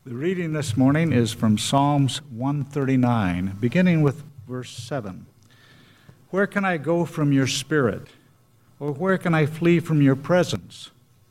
The reading this morning is from Psalms 139, beginning with verse 7. Where can I go from your spirit? Or where can I flee from your presence?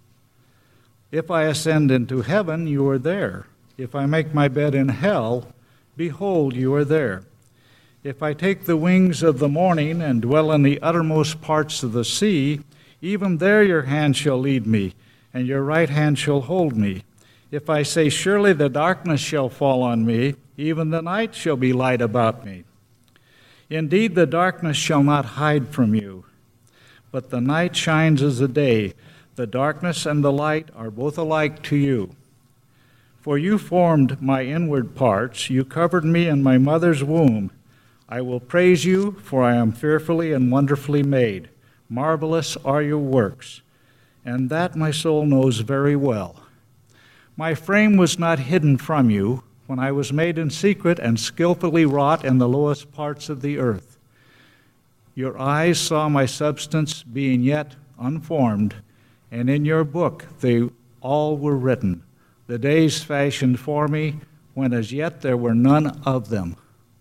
If I ascend into heaven, you are there. If I make my bed in hell, behold, you are there. If I take the wings of the morning and dwell in the uttermost parts of the sea, even there your hand shall lead me, and your right hand shall hold me. If I say, surely the darkness shall fall on me, even the night shall be light about me. Indeed, the darkness shall not hide from you, but the night shines as the day. The darkness and the light are both alike to you. For you formed my inward parts, you covered me in my mother's womb. I will praise you, for I am fearfully and wonderfully made. Marvelous are your works, and that my soul knows very well. My frame was not hidden from you when I was made in secret and skillfully wrought in the lowest parts of the earth. Your eyes saw my substance being yet unformed, and in your book they all were written, the days fashioned for me, when as yet there were none of them.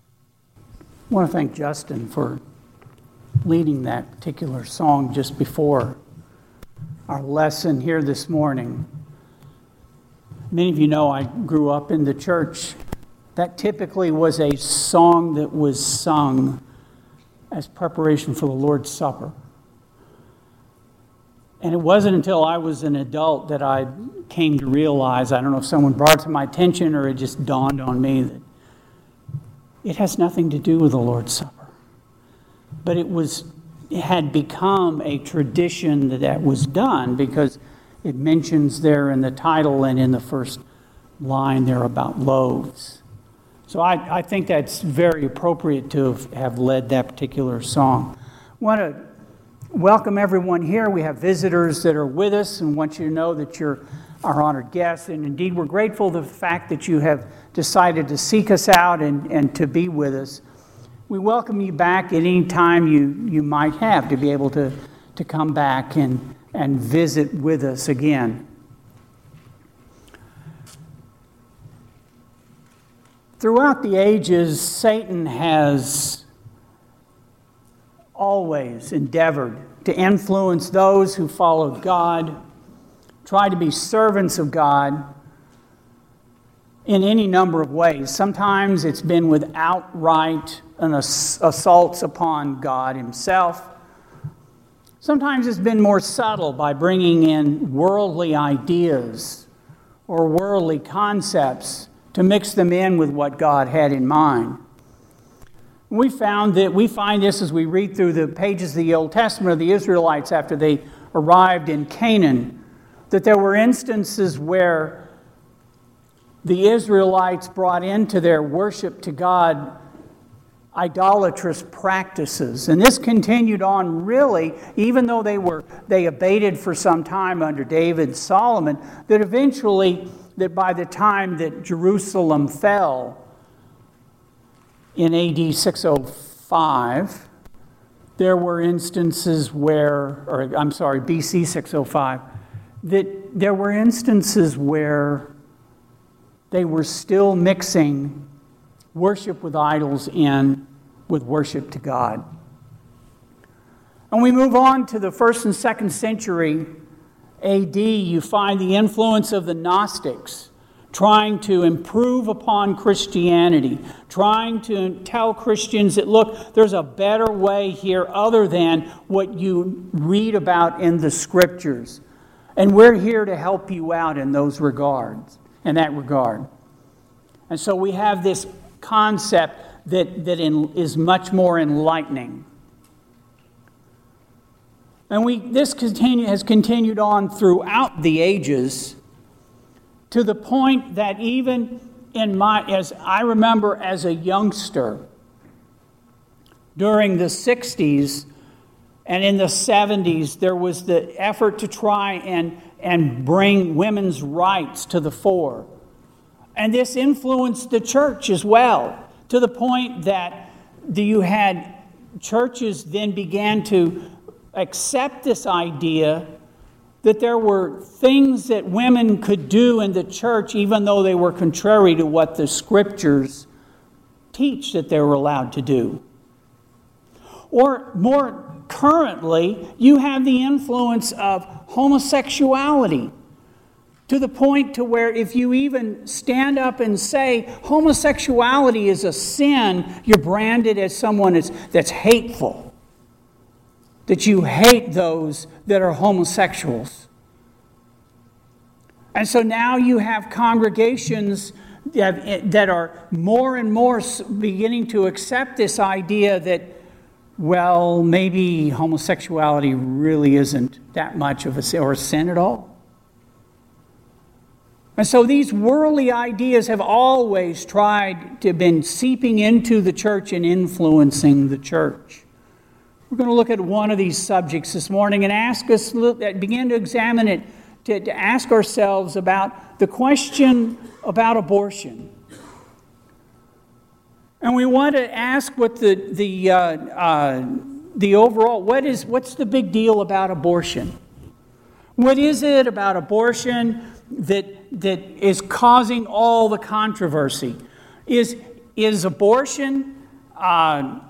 I want to thank Justin for leading that particular song just before our lesson here this morning. Many of you know I grew up in the church. That typically was a song that was sung as preparation for the Lord's Supper. And it wasn't until I was an adult that I came to realize, I don't know if someone brought it to my attention or it just dawned on me, that it has nothing to do with the Lord's Supper. But it had become a tradition that was done because it mentions there in the title and in the first line there about loaves. So I think that's very appropriate to have led that particular song. I want to welcome everyone here. We have visitors that are with us and want you to know that you're our honored guests. And indeed, we're grateful for the fact that you have decided to seek us out and to be with us. We welcome you back at any time you might have to be able to come back and visit with us again. Throughout the ages, Satan has always endeavored to influence those who followed God, try to be servants of God in any number of ways. Sometimes it's been with outright assaults upon God himself. Sometimes it's been more subtle by bringing in worldly ideas or worldly concepts to mix them in with what God had in mind. We find this as we read through the pages of the Old Testament of the Israelites after they arrived in Canaan, that there were instances where the Israelites brought into their worship to God idolatrous practices. And this continued on really, even though they abated for some time under David and Solomon, that eventually, that by the time that Jerusalem fell in AD 605, there were instances BC 605, that there were instances where they were still mixing worship with idols in with worship to God. And we move on to the 1st and 2nd century AD, you find the influence of the Gnostics trying to improve upon Christianity, trying to tell Christians that, look, there's a better way here other than what you read about in the Scriptures. And we're here to help you out in that regard. And so we have this concept that is much more enlightening. And this has continued on throughout the ages to the point that even as I remember as a youngster, during the 60s and in the 70s, there was the effort to try and bring women's rights to the fore. And this influenced the church as well, to the point that you had churches then began to accept this idea that there were things that women could do in the church even though they were contrary to what the Scriptures teach that they were allowed to do. Or more currently, you have the influence of homosexuality, to the point to where if you even stand up and say homosexuality is a sin, you're branded as someone that's hateful, that you hate those that are homosexuals. And so now you have congregations that are more and more beginning to accept this idea that, well, maybe homosexuality really isn't that much of a sin at all. And so these worldly ideas have always tried to have been seeping into the church and influencing the church. We're going to look at one of these subjects this morning and begin to examine it, to ask ourselves about the question about abortion. And we want to ask what the overall, what's the big deal about abortion? What is it about abortion that is causing all the controversy? Is abortion, I'm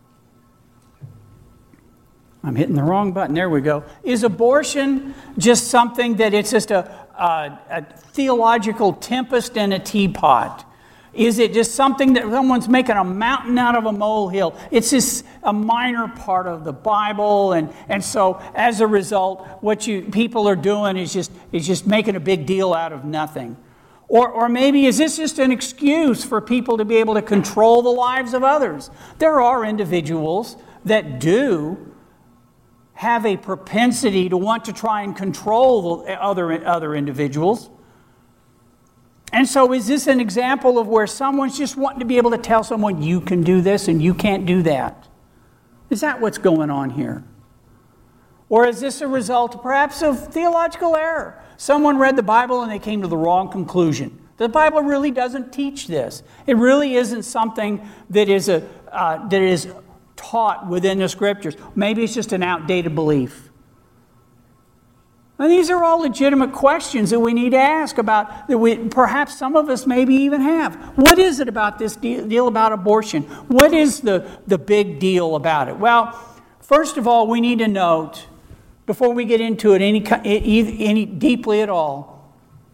hitting the wrong button, there we go. Is abortion just something that it's just a theological tempest in a teapot? Is it just something that someone's making a mountain out of a molehill? It's just a minor part of the Bible, and so as a result, what people are doing is just making a big deal out of nothing. Or maybe is this just an excuse for people to be able to control the lives of others? There are individuals that do have a propensity to want to try and control the other individuals. And so is this an example of where someone's just wanting to be able to tell someone, you can do this and you can't do that? Is that what's going on here? Or is this a result perhaps of theological error? Someone read the Bible and they came to the wrong conclusion. The Bible really doesn't teach this. It really isn't something that is taught within the Scriptures. Maybe it's just an outdated belief. And these are all legitimate questions that we need to ask about, that perhaps some of us maybe even have. What is it about this deal about abortion? What is the big deal about it? Well, first of all, we need to note, before we get into it any deeply at all,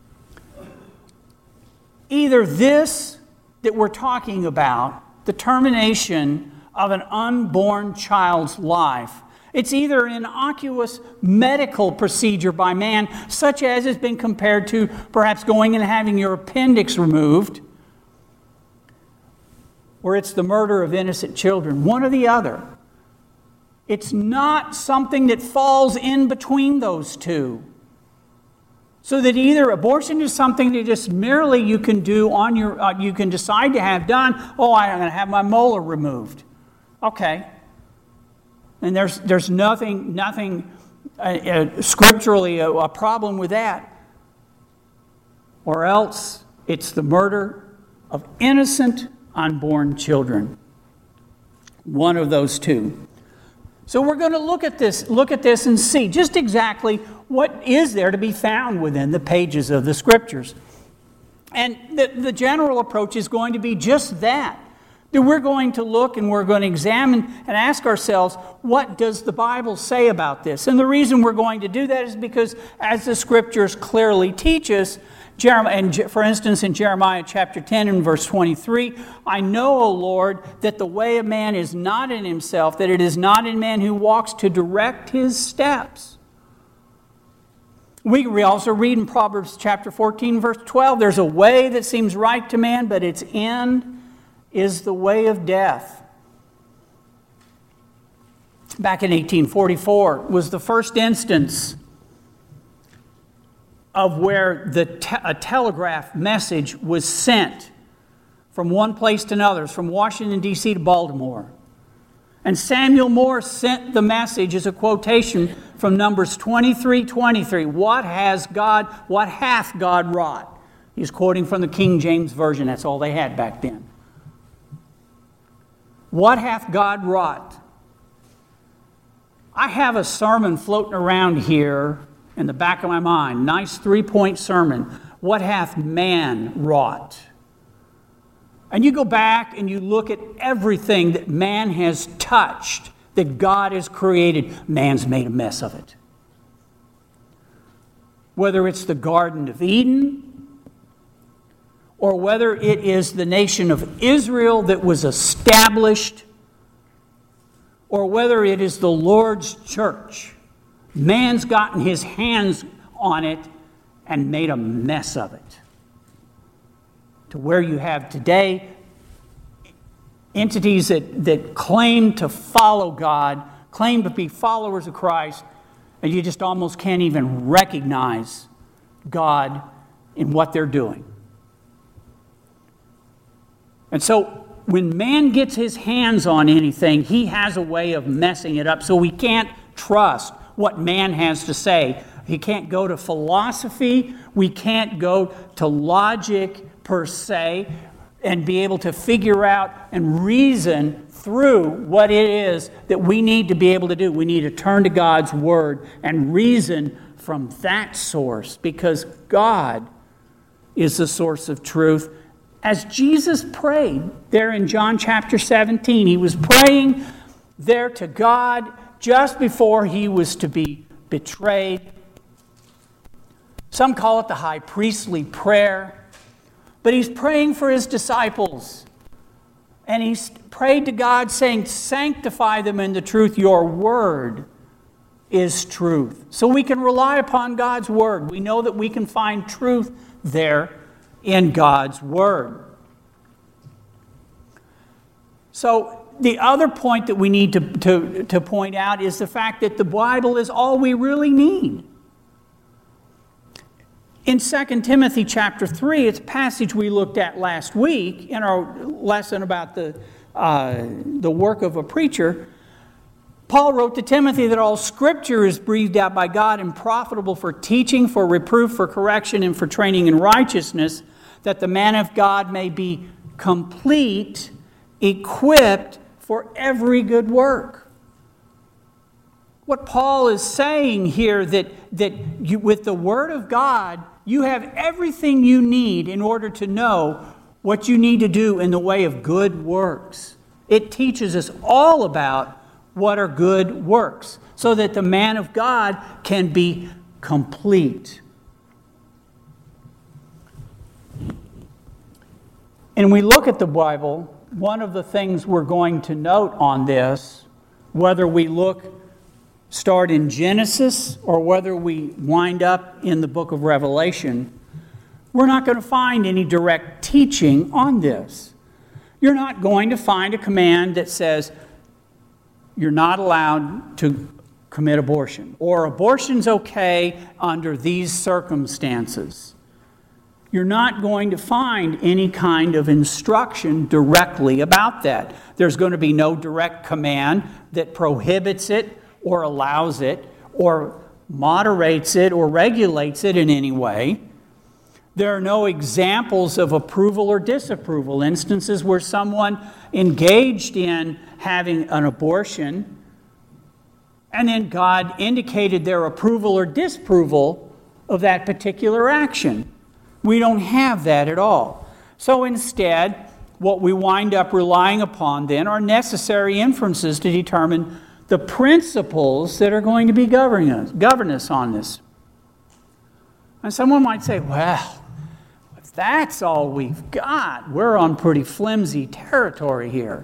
either this that we're talking about, the termination of an unborn child's life, it's either an innocuous medical procedure by man, such as has been compared to perhaps going and having your appendix removed, or it's the murder of innocent children, one or the other. It's not something that falls in between those two. So that either abortion is something that just merely you can do on you can decide to have done. Oh, I'm going to have my molar removed. Okay. And there's nothing scripturally a problem with that. Or else it's the murder of innocent unborn children. One of those two. So we're going to look at this and see just exactly what is there to be found within the pages of the Scriptures. And the general approach is going to be just that. That we're going to look and we're going to examine and ask ourselves, what does the Bible say about this? And the reason we're going to do that is because, as the Scriptures clearly teach us, for instance, in Jeremiah chapter 10 and verse 23, I know, O Lord, that the way of man is not in himself, that it is not in man who walks to direct his steps. We also read in Proverbs chapter 14, verse 12, there's a way that seems right to man, but its end is the way of death. Back in 1844 was the first instance of where a telegraph message was sent from one place to another, from Washington, D.C. to Baltimore. And Samuel Morse sent the message as a quotation from Numbers 23:23. What hath God wrought? He's quoting from the King James Version. That's all they had back then. What hath God wrought? I have a sermon floating around here, in the back of my mind. Nice 3-point sermon. What hath man wrought? And you go back and you look at everything that man has touched, that God has created. Man's made a mess of it. Whether it's the Garden of Eden, or whether it is the nation of Israel that was established, or whether it is the Lord's church, man's gotten his hands on it and made a mess of it. To where you have today entities that claim to follow God, claim to be followers of Christ, and you just almost can't even recognize God in what they're doing. And so when man gets his hands on anything, he has a way of messing it up. So we can't trust what man has to say. He can't go to philosophy. We can't go to logic per se and be able to figure out and reason through what it is that we need to be able to do. We need to turn to God's Word and reason from that source, because God is the source of truth. As Jesus prayed there in John chapter 17, he was praying there to God just before he was to be betrayed. Some call it the high priestly prayer, but he's praying for his disciples. And he's prayed to God saying, sanctify them in the truth. Your word is truth. So we can rely upon God's word. We know that we can find truth there in God's word. So the other point that we need to point out is the fact that the Bible is all we really need. In 2 Timothy chapter 3, it's a passage we looked at last week in our lesson about the work of a preacher. Paul wrote to Timothy that all Scripture is breathed out by God and profitable for teaching, for reproof, for correction, and for training in righteousness, that the man of God may be complete, equipped for every good work. What Paul is saying here, that you, with the Word of God, you have everything you need in order to know what you need to do in the way of good works. It teaches us all about what are good works, so that the man of God can be complete. And we look at the Bible, one of the things we're going to note on this, whether we start in Genesis or whether we wind up in the book of Revelation, we're not going to find any direct teaching on this. You're not going to find a command that says you're not allowed to commit abortion, or abortion's okay under these circumstances. You're not going to find any kind of instruction directly about that. There's going to be no direct command that prohibits it or allows it or moderates it or regulates it in any way. There are no examples of approval or disapproval, instances where someone engaged in having an abortion and then God indicated their approval or disapproval of that particular action. We don't have that at all. So instead, what we wind up relying upon then are necessary inferences to determine the principles that are going to be govern us on this. And someone might say, well, if that's all we've got, we're on pretty flimsy territory here.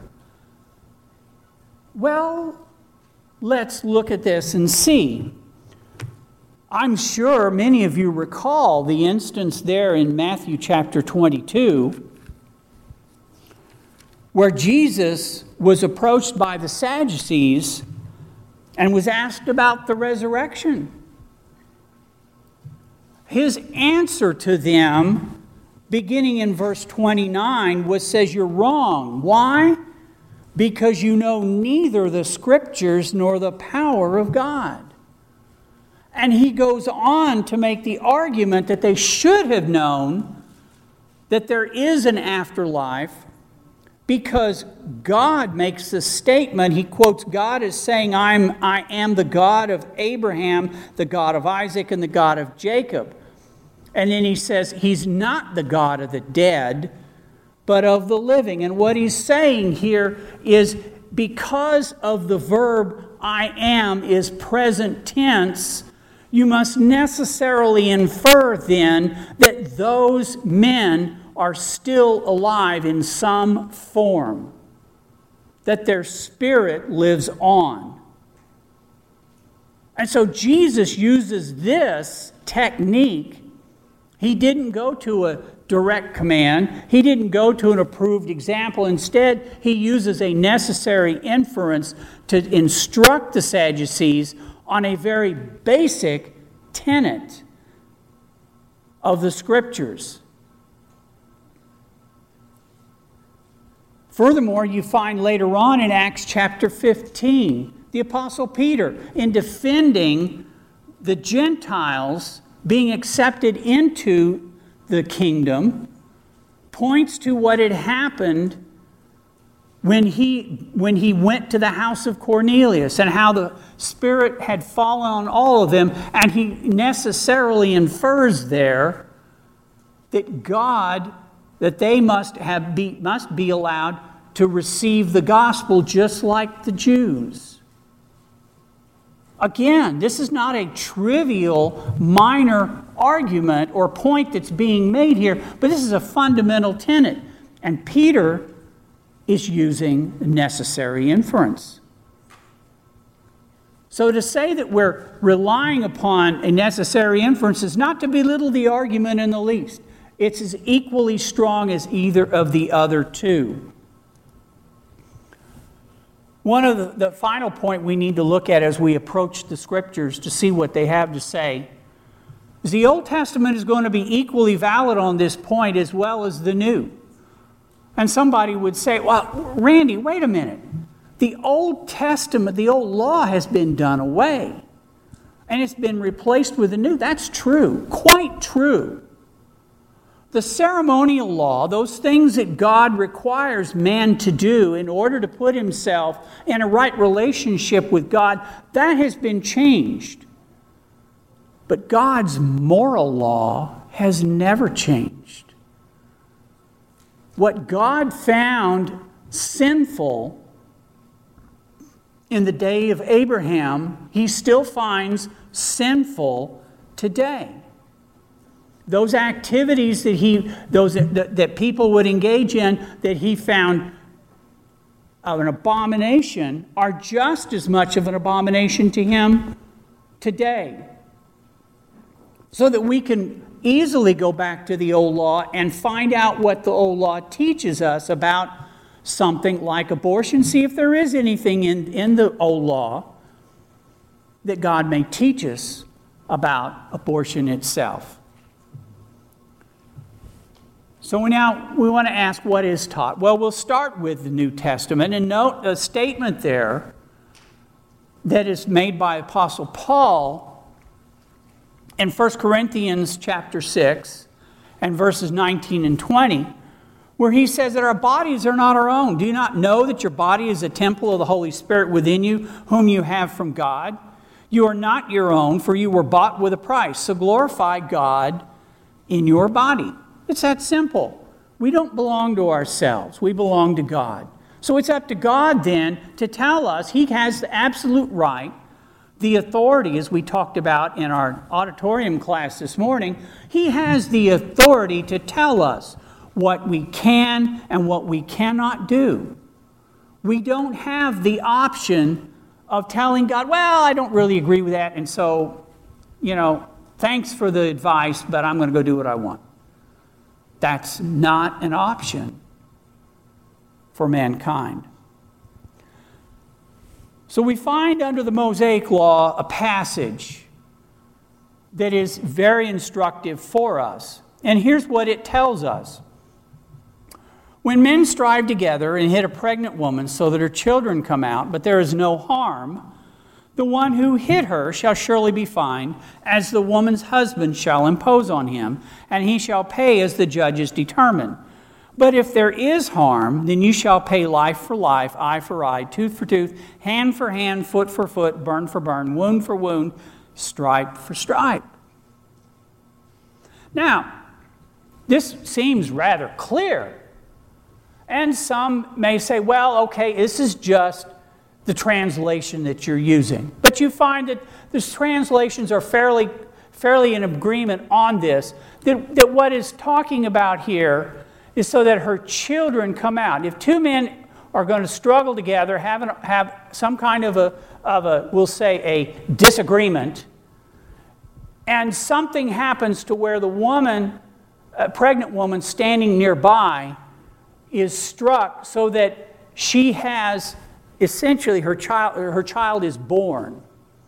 Well, let's look at this and see. I'm sure many of you recall the instance there in Matthew chapter 22 where Jesus was approached by the Sadducees and was asked about the resurrection. His answer to them, beginning in verse 29, says, you're wrong. Why? Because you know neither the Scriptures nor the power of God. And he goes on to make the argument that they should have known that there is an afterlife, because God makes the statement. He quotes God as saying, I am the God of Abraham, the God of Isaac, and the God of Jacob. And then he says he's not the God of the dead, but of the living. And what he's saying here is because of the verb I am is present tense, you must necessarily infer then that those men are still alive in some form, that their spirit lives on. And so Jesus uses this technique. He didn't go to a direct command. He didn't go to an approved example. Instead, he uses a necessary inference to instruct the Sadducees on a very basic tenet of the Scriptures. Furthermore, you find later on in Acts chapter 15, the Apostle Peter, in defending the Gentiles being accepted into the kingdom, points to what had happened when he went to the house of Cornelius and how the Spirit had fallen on all of them, and he necessarily infers there that they must be allowed to receive the gospel just like the Jews. Again, this is not a trivial, minor argument or point that's being made here, but this is a fundamental tenet. And Peter is using necessary inference. So to say that we're relying upon a necessary inference is not to belittle the argument in the least. It's as equally strong as either of the other two. One of the final point we need to look at as we approach the Scriptures to see what they have to say is the Old Testament is going to be equally valid on this point as well as the New. And somebody would say, well, Randy, wait a minute. The Old Testament, the old law has been done away, and it's been replaced with the New. That's true, quite true. The ceremonial law, those things that God requires man to do in order to put himself in a right relationship with God, that has been changed. But God's moral law has never changed. What God found sinful in the day of Abraham, he still finds sinful today. Those activities that people would engage in that he found an abomination are just as much of an abomination to him today. So that we can easily go back to the old law and find out what the old law teaches us about something like abortion. See if there is anything in the old law that God may teach us about abortion itself. So now we want to ask what is taught. Well, we'll start with the New Testament and note a statement there that is made by Apostle Paul in 1 Corinthians chapter 6 and verses 19 and 20, where he says that our bodies are not our own. Do you not know that your body is a temple of the Holy Spirit within you, whom you have from God? You are not your own, for you were bought with a price. So glorify God in your body. It's that simple. We don't belong to ourselves. We belong to God. So it's up to God then to tell us. He has the absolute right, the authority, as we talked about in our auditorium class this morning. He has the authority to tell us what we can and what we cannot do. We don't have the option of telling God, well, I don't really agree with that, and so, thanks for the advice, but I'm going to go do what I want. That's not an option for mankind. So we find under the Mosaic Law a passage that is very instructive for us. And here's what it tells us. When men strive together and hit a pregnant woman so that her children come out, but there is no harm, the one who hit her shall surely be fined, as the woman's husband shall impose on him, and he shall pay as the judges determine. But if there is harm, then you shall pay life for life, eye for eye, tooth for tooth, hand for hand, foot for foot, burn for burn, wound for wound, stripe for stripe. Now, this seems rather clear. And some may say, well, okay, this is just the translation that you're using. But you find that the translations are fairly in agreement on this, that what is talking about here is so that her children come out. If two men are going to struggle together, have some kind of a we'll say, a disagreement, and something happens to where the woman, a pregnant woman standing nearby, is struck so that she has, essentially, her child is born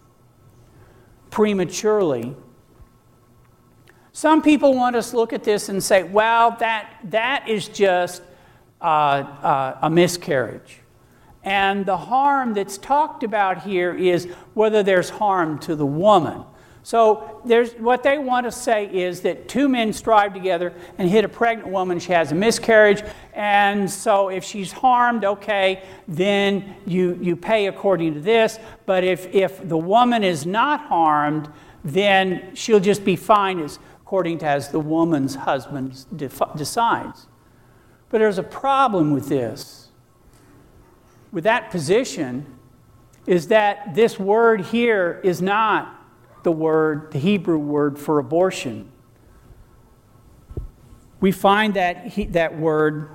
prematurely. Some people want us to look at this and say, well, that is just a miscarriage. And the harm that's talked about here is whether there's harm to the woman. So what they want to say is that two men strive together and hit a pregnant woman. She has a miscarriage. And so if she's harmed, okay, then you pay according to this. But if the woman is not harmed, then she'll just be fine according to as the woman's husband decides. But there's a problem with this. With that position is that this word here is not the Hebrew word for abortion. We find that word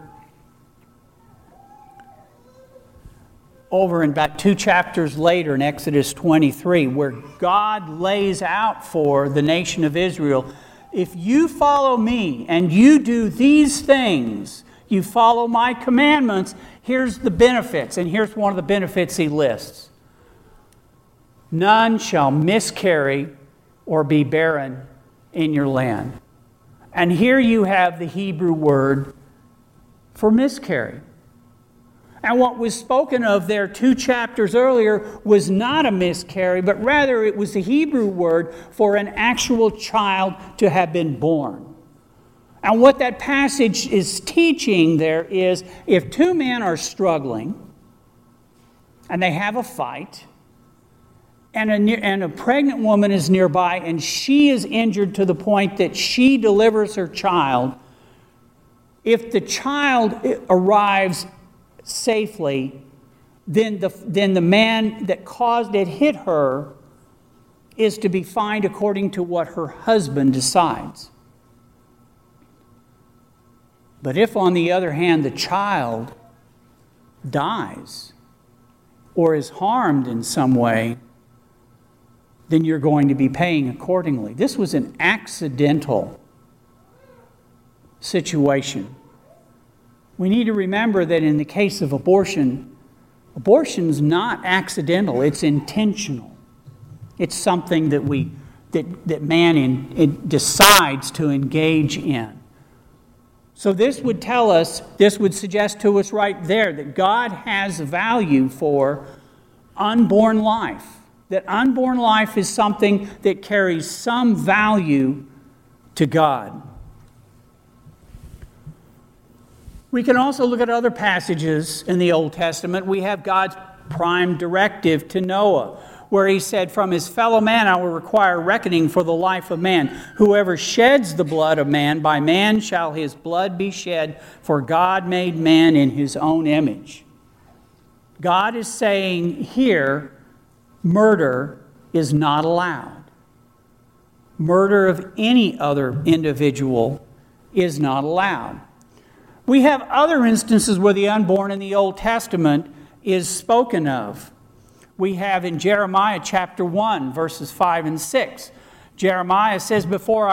over in about 2 chapters later in Exodus 23, where God lays out for the nation of Israel, if you follow me and you do these things, you follow my commandments, here's the benefits. And here's one of the benefits he lists. None shall miscarry or be barren in your land. And here you have the Hebrew word for miscarry. And what was spoken of there 2 chapters earlier was not a miscarry, but rather it was the Hebrew word for an actual child to have been born. And what that passage is teaching there is if two men are struggling and they have a fight, and a pregnant woman is nearby and she is injured to the point that she delivers her child, if the child arrives safely, then the man that hit her is to be fined according to what her husband decides. But if, on the other hand, the child dies or is harmed in some way, then you're going to be paying accordingly. This was an accidental situation. We need to remember that in the case of abortion, abortion's not accidental, it's intentional. It's something that man decides to engage in. So this would suggest to us right there that God has value for unborn life. That unborn life is something that carries some value to God. We can also look at other passages in the Old Testament. We have God's prime directive to Noah, where he said, "From his fellow man I will require reckoning for the life of man. Whoever sheds the blood of man, by man shall his blood be shed, for God made man in his own image." God is saying here, murder is not allowed. Murder of any other individual is not allowed. We have other instances where the unborn in the Old Testament is spoken of. We have in Jeremiah chapter 1, verses 5 and 6. Jeremiah says,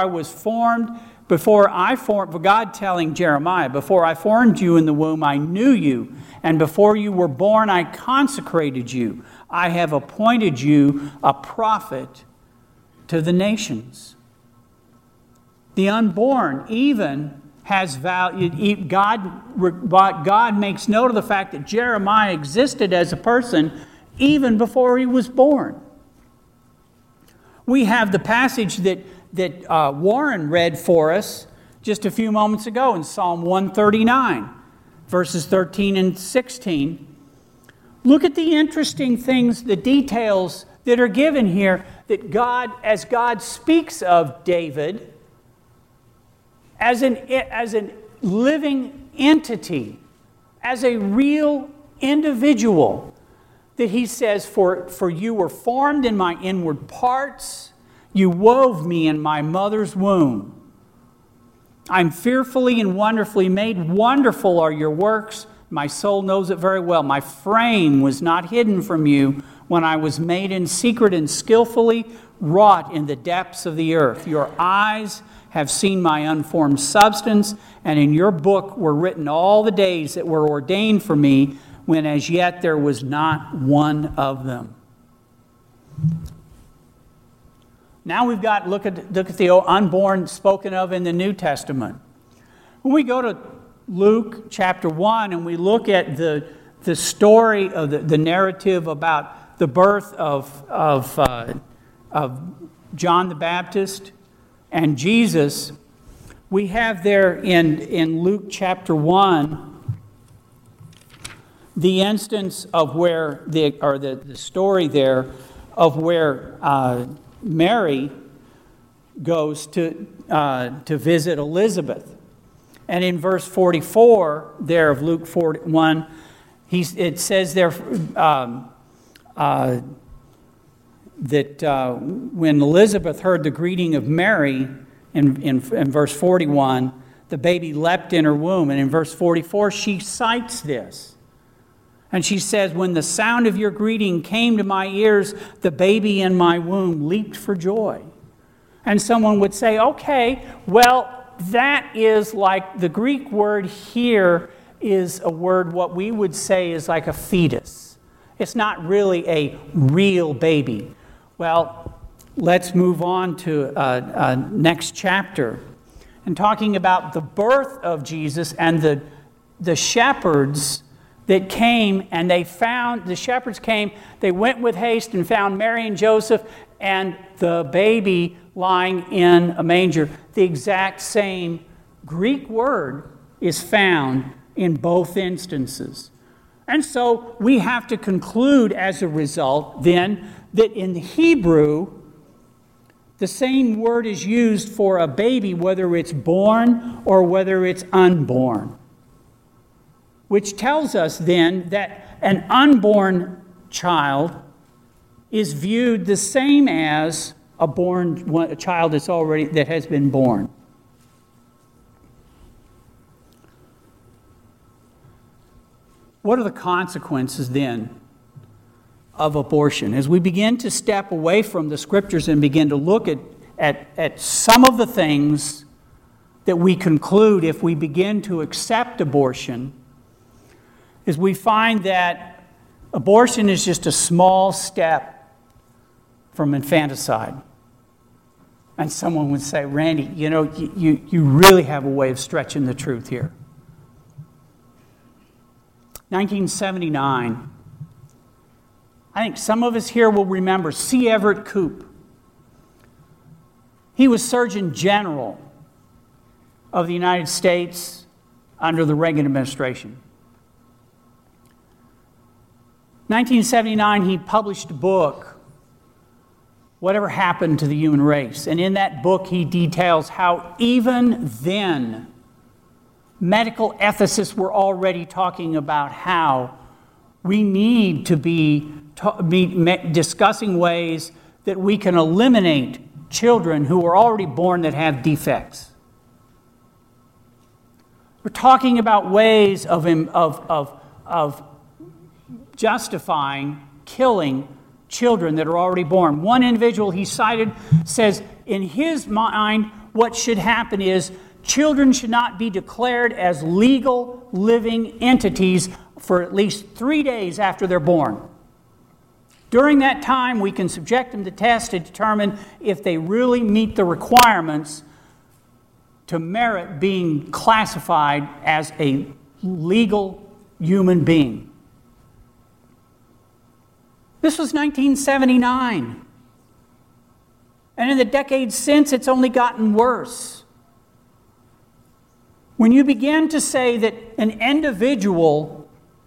God telling Jeremiah, "Before I formed you in the womb, I knew you, and before you were born, I consecrated you. I have appointed you a prophet to the nations." The unborn even has value. God makes note of the fact that Jeremiah existed as a person even before he was born. We have the passage that Warren read for us just a few moments ago in Psalm 139, verses 13 and 16. Look at the interesting things, the details that are given here, that God, as God speaks of David as an living entity, as a real individual, that he says, for you were formed in my inward parts, you wove me in my mother's womb. I'm fearfully and wonderfully made. Wonderful are your works. My soul knows it very well. My frame was not hidden from you when I was made in secret and skillfully wrought in the depths of the earth. Your eyes have seen my unformed substance, and in your book were written all the days that were ordained for me, when as yet there was not one of them. Now we've got, look at the unborn spoken of in the New Testament. When we go to Luke chapter 1 and we look at the story of the narrative about the birth of John the Baptist and Jesus, we have there in Luke chapter 1 the instance of where the story there of where Mary goes to visit Elizabeth. And in verse 44 there of Luke 41, it says there that when Elizabeth heard the greeting of Mary, in verse 41, the baby leapt in her womb. And in verse 44, she cites this. And she says, when the sound of your greeting came to my ears, the baby in my womb leaped for joy. And someone would say, okay, well, that is like the Greek word here is a word, what we would say is like a fetus. It's not really a real baby. Well, let's move on to next chapter. And talking about the birth of Jesus and the shepherds that came, and the shepherds came, they went with haste and found Mary and Joseph and the baby lying in a manger. The exact same Greek word is found in both instances. And so we have to conclude as a result then that in Hebrew, the same word is used for a baby, whether it's born or whether it's unborn. Which tells us then that an unborn child is viewed the same as a child that has been born. What are the consequences then of abortion? As we begin to step away from the scriptures and begin to look at some of the things that we conclude if we begin to accept abortion, is we find that abortion is just a small step from infanticide. And someone would say, Randy, you really have a way of stretching the truth here. 1979. I think some of us here will remember C. Everett Koop. He was Surgeon General of the United States under the Reagan administration. 1979, he published a book, Whatever Happened to the Human Race. And in that book, he details how even then, medical ethicists were already talking about how we need to be discussing ways that we can eliminate children who are already born that have defects. We're talking about ways of justifying killing children that are already born. One individual he cited says, in his mind, what should happen is children should not be declared as legal living entities for at least 3 days after they're born. During that time, we can subject them to tests to determine if they really meet the requirements to merit being classified as a legal human being. This was 1979. And in the decades since, it's only gotten worse. When you begin to say that an individual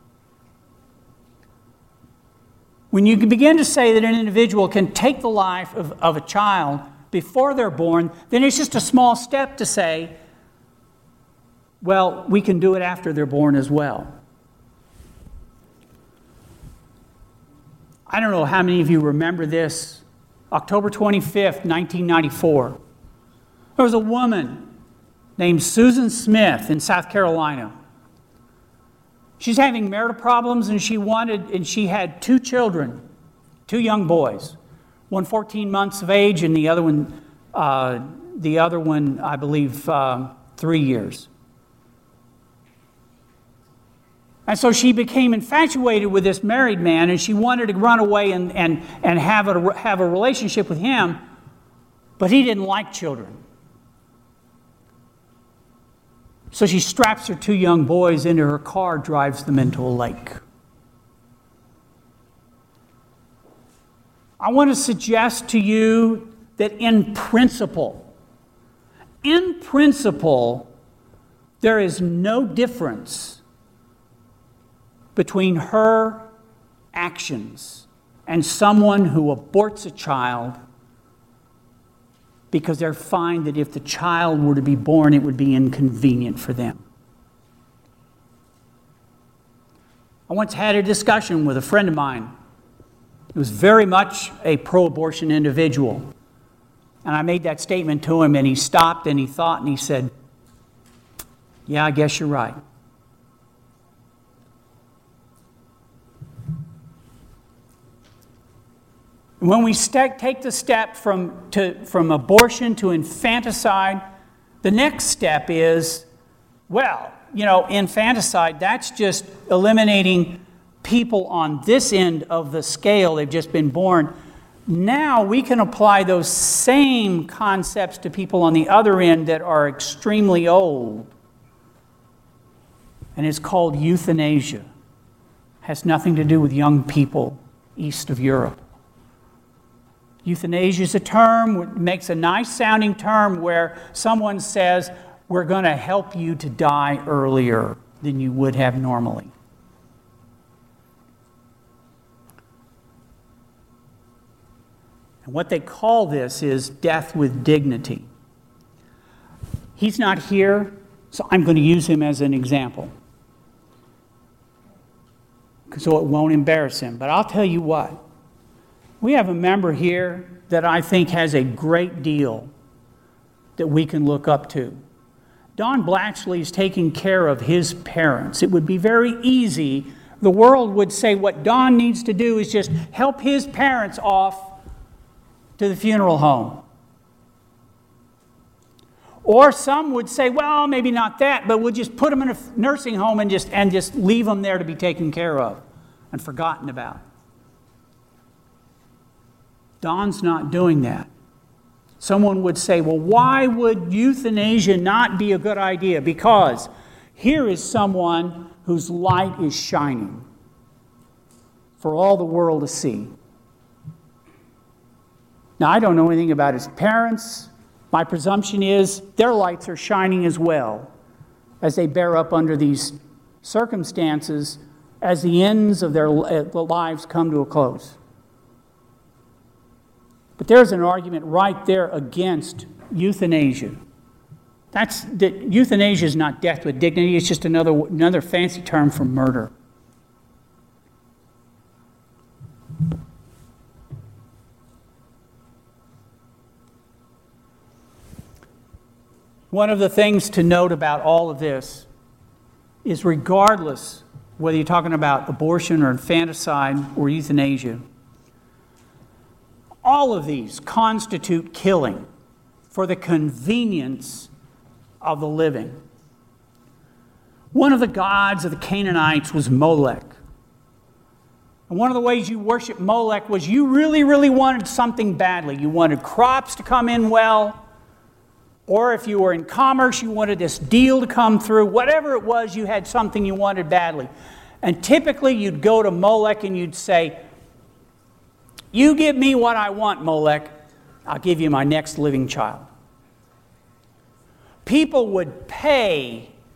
can take the life of a child before they're born, then it's just a small step to say, well, we can do it after they're born as well. I don't know how many of you remember this. October 25th, 1994. There was a woman named Susan Smith in South Carolina. She's having marital problems, and she had 2 children, 2 young boys. One 14 months of age, and the other one, I believe, 3 years. And so she became infatuated with this married man, and she wanted to run away and have a relationship with him, but he didn't like children. So she straps her 2 young boys into her car, drives them into a lake. I want to suggest to you that in principle, there is no difference between her actions and someone who aborts a child because they find that if the child were to be born, it would be inconvenient for them. I once had a discussion with a friend of mine who was very much a pro-abortion individual. And I made that statement to him, and he stopped and he thought and he said, "Yeah, I guess you're right." When we take the step from abortion to infanticide, the next step is, infanticide, that's just eliminating people on this end of the scale. They've just been born. Now we can apply those same concepts to people on the other end that are extremely old. And it's called euthanasia. It has nothing to do with young people east of Europe. Euthanasia is a term, makes a nice sounding term where someone says, we're going to help you to die earlier than you would have normally. And what they call this is death with dignity. He's not here, so I'm going to use him as an example, so it won't embarrass him. But I'll tell you what. We have a member here that I think has a great deal that we can look up to. Don Blatchley is taking care of his parents. It would be very easy. The world would say what Don needs to do is just help his parents off to the funeral home. Or some would say, well, maybe not that, but we'll just put them in a nursing home and just leave them there to be taken care of and forgotten about. Don's not doing that. Someone would say, well, why would euthanasia not be a good idea? Because here is someone whose light is shining for all the world to see. Now, I don't know anything about his parents. My presumption is their lights are shining as well as they bear up under these circumstances as the ends of their lives come to a close. But there's an argument right there against euthanasia. Euthanasia is not death with dignity. It's just another fancy term for murder. One of the things to note about all of this is regardless whether you're talking about abortion or infanticide or euthanasia, all of these constitute killing for the convenience of the living. One of the gods of the Canaanites was Molech. And one of the ways you worship Molech was you really, really wanted something badly. You wanted crops to come in well, or if you were in commerce, you wanted this deal to come through. Whatever it was, you had something you wanted badly. And typically you'd go to Molech and you'd say, you give me what I want, Molech, I'll give you my next living child. People would pay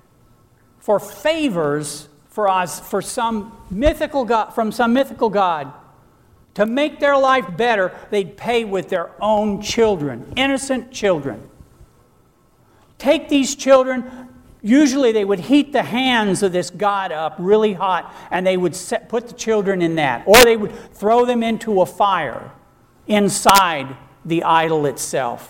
for favors for us, for some mythical God, from some mythical God, to make their life better, they'd pay with their own children, innocent children. Take these children, usually they would heat the hands of this god up really hot, and they would put the children in that. Or they would throw them into a fire inside the idol itself.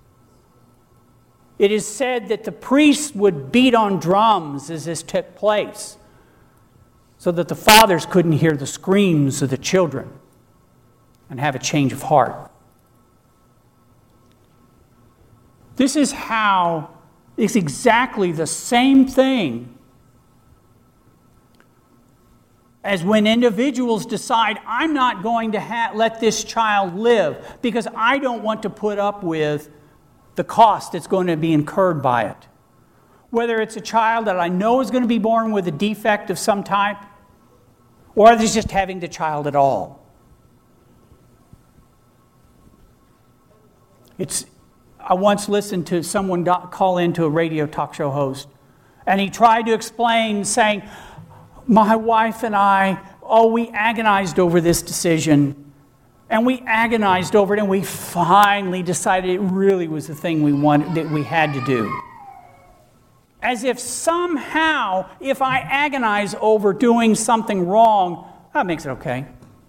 It is said that the priests would beat on drums as this took place, so that the fathers couldn't hear the screams of the children and have a change of heart. This is how, it's exactly the same thing as when individuals decide, I'm not going to let this child live because I don't want to put up with the cost that's going to be incurred by it. Whether it's a child that I know is going to be born with a defect of some type, or there's just having the child at all. I once listened to someone call into a radio talk show host, and he tried to explain, saying, my wife and I, we agonized over this decision, and we agonized over it, and we finally decided it really was the thing we wanted, that we had to do. As if somehow, if I agonize over doing something wrong, that makes it okay.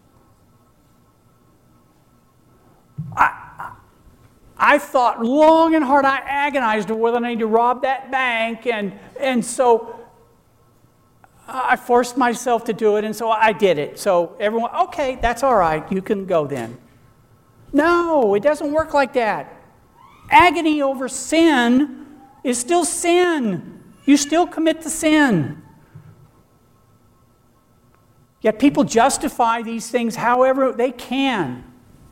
I thought long and hard, I agonized over whether I need to rob that bank, and so I forced myself to do it, and so I did it. So everyone, okay, that's all right, you can go then. No, it doesn't work like that. Agony over sin is still sin. You still commit the sin. Yet people justify these things however they can.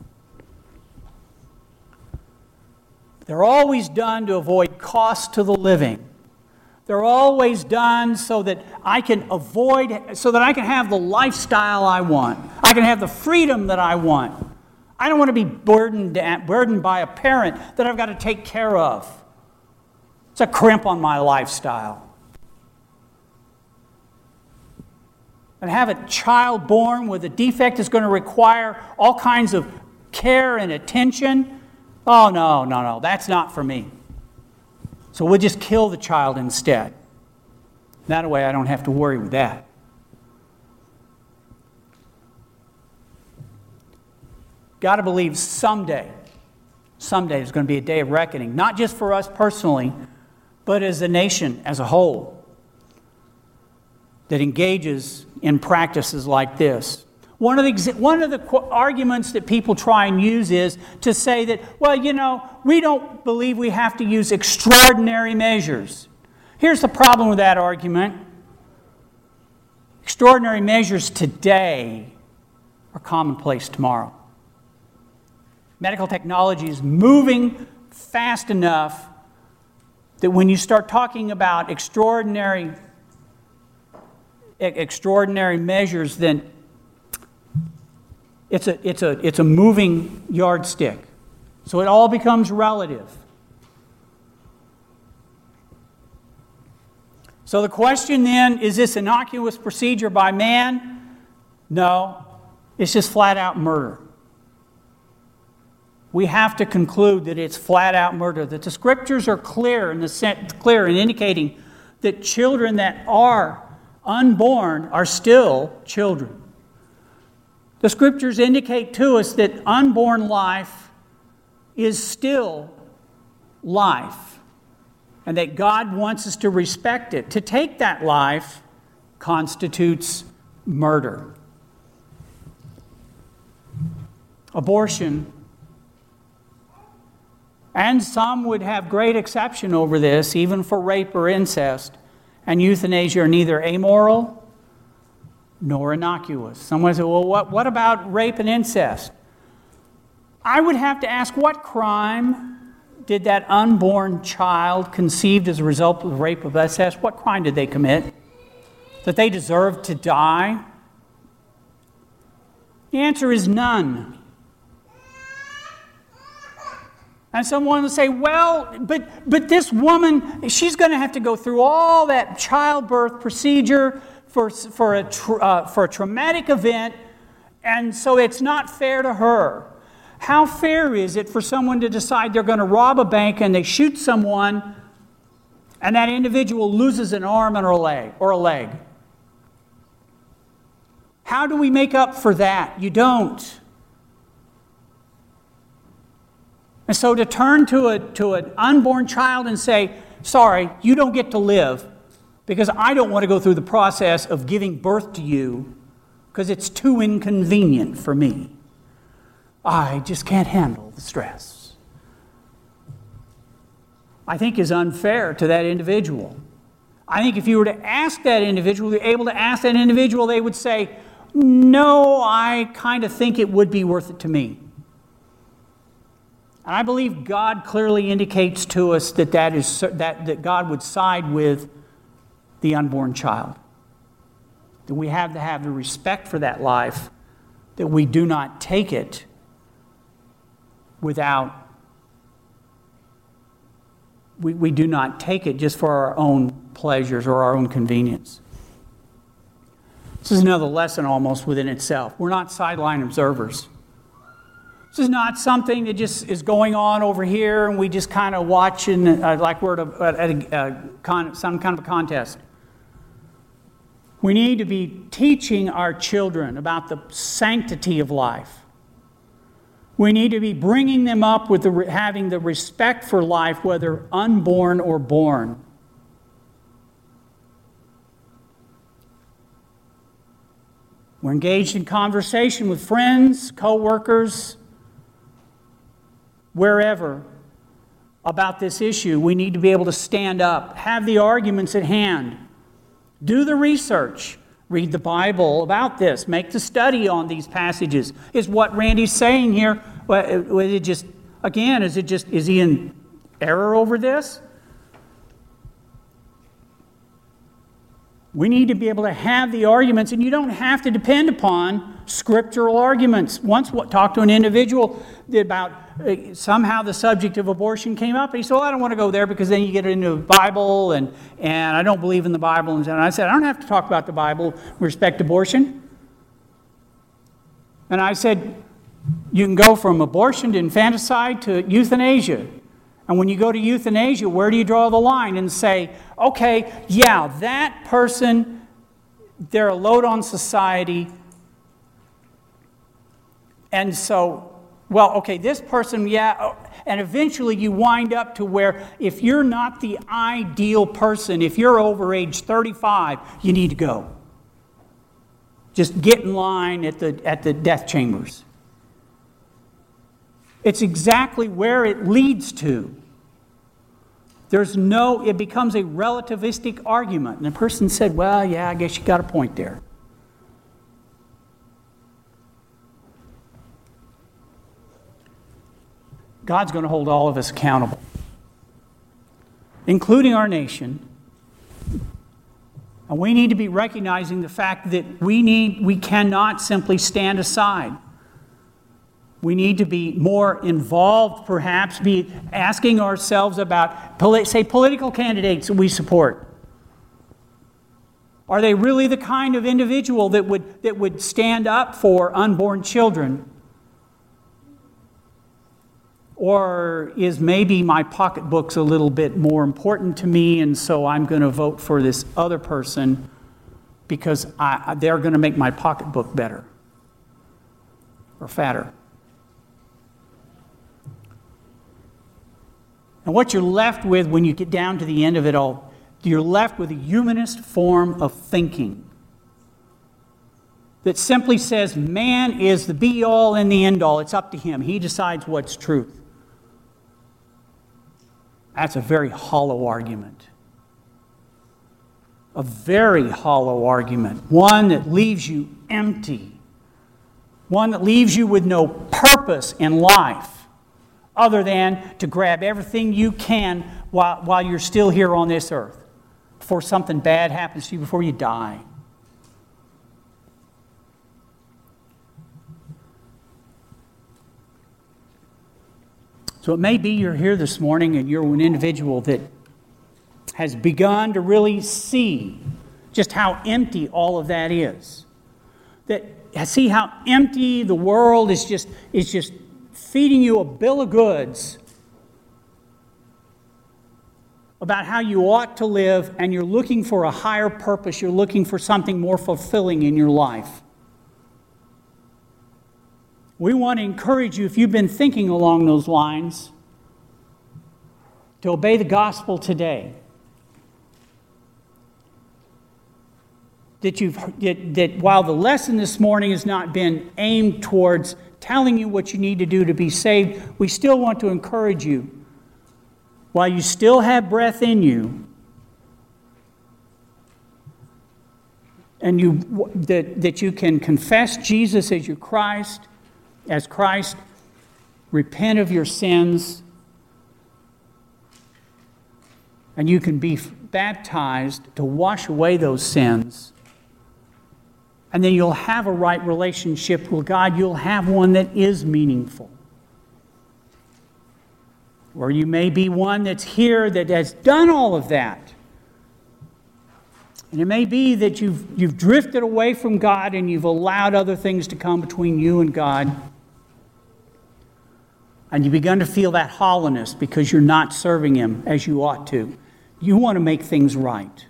They're always done to avoid cost to the living. They're always done so that I can have the lifestyle I want. I can have the freedom that I want. I don't want to be burdened by a parent that I've got to take care of. It's a crimp on my lifestyle. And have a child born with a defect that's going to require all kinds of care and attention. Oh, no, that's not for me. So we'll just kill the child instead. That way I don't have to worry with that. Got to believe someday there's going to be a day of reckoning, not just for us personally, but as a nation as a whole that engages in practices like this. One of the arguments that people try and use is to say that, we don't believe we have to use extraordinary measures. Here's the problem with that argument. Extraordinary measures today are commonplace tomorrow. Medical technology is moving fast enough that when you start talking about extraordinary measures, then it's a moving yardstick. So it all becomes relative. So the question then, is this innocuous procedure by man? No, it's just flat out murder. We have to conclude that it's flat out murder, that the scriptures are clear in indicating that children that are unborn are still children. The scriptures indicate to us that unborn life is still life, and that God wants us to respect it. To take that life constitutes murder. Abortion, and some would have great exception over this, even for rape or incest, and euthanasia are neither amoral nor innocuous. Someone said, well, what about rape and incest? I would have to ask, what crime did that unborn child conceived as a result of rape or incest, what crime did they commit? That they deserved to die? The answer is none. And someone will say, well, but this woman, she's going to have to go through all that childbirth procedure for a traumatic event, and so it's not fair to her. How fair is it for someone to decide they're going to rob a bank and they shoot someone and that individual loses an arm and or a leg? How do we make up for that? You don't. And so to turn to an unborn child and say, sorry, you don't get to live because I don't want to go through the process of giving birth to you because it's too inconvenient for me. I just can't handle the stress, I think is unfair to that individual. I think if you were to ask that individual, you're able to ask that individual, they would say, no, I kind of think it would be worth it to me. And I believe God clearly indicates to us that God would side with the unborn child. That we have to have the respect for that life, that we do not take it we do not take it just for our own pleasures or our own convenience. This is another lesson almost within itself. We're not sideline observers. This is not something that just is going on over here and we just kind of watch and like we're at some kind of a contest. We need to be teaching our children about the sanctity of life. We need to be bringing them up with having the respect for life, whether unborn or born. We're engaged in conversation with friends, co-workers, wherever, about this issue. We need to be able to stand up, have the arguments at hand, do the research, read the Bible about this, make the study on these passages. Is what Randy's saying here, is he in error over this? We need to be able to have the arguments, and you don't have to depend upon scriptural arguments. Once talked to an individual about somehow the subject of abortion came up, and he said, well, I don't want to go there because then you get into the Bible, and I don't believe in the Bible. And I said, I don't have to talk about the Bible with respect to abortion. And I said, you can go from abortion to infanticide to euthanasia. And when you go to euthanasia, where do you draw the line and say, okay, yeah, that person, they're a load on society. And so, well, okay, this person, yeah, and eventually you wind up to where if you're not the ideal person, if you're over age 35, you need to go. Just get in line at the death chambers. It's exactly where it leads to. It becomes a relativistic argument. And the person said, well, yeah, I guess you got a point there. God's going to hold all of us accountable, including our nation. And we need to be recognizing the fact that we cannot simply stand aside. We need to be more involved, perhaps, be asking ourselves about, political candidates that we support. Are they really the kind of individual that would stand up for unborn children? Or is maybe my pocketbook's a little bit more important to me, and so I'm going to vote for this other person because they're going to make my pocketbook better or fatter? And what you're left with when you get down to the end of it all, you're left with a humanist form of thinking that simply says man is the be-all and the end-all. It's up to him. He decides what's truth. That's a very hollow argument. A very hollow argument. One that leaves you empty. One that leaves you with no purpose in life other than to grab everything you can while you're still here on this earth before something bad happens to you, before you die. So it may be you're here this morning and you're an individual that has begun to really see just how empty all of that is. That see how empty the world is just feeding you a bill of goods about how you ought to live, and you're looking for a higher purpose. You're looking for something more fulfilling in your life. We want to encourage you, if you've been thinking along those lines, to obey the gospel today. That while the lesson this morning has not been aimed towards telling you what you need to do to be saved, we still want to encourage you, while you still have breath in you, and that you can confess Jesus as your Christ, repent of your sins, and you can be baptized to wash away those sins. And then you'll have a right relationship with God. You'll have one that is meaningful. Or you may be one that's here that has done all of that. And it may be that you've drifted away from God and you've allowed other things to come between you and God. And you've begun to feel that hollowness because you're not serving Him as you ought to. You want to make things right.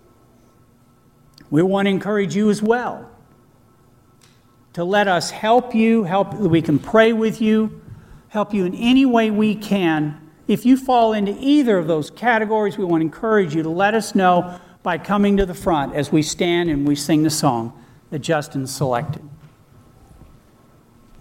We want to encourage you as well to let us help you, we can pray with you, help you in any way we can. If you fall into either of those categories, we want to encourage you to let us know by coming to the front as we stand and we sing the song that Justin selected.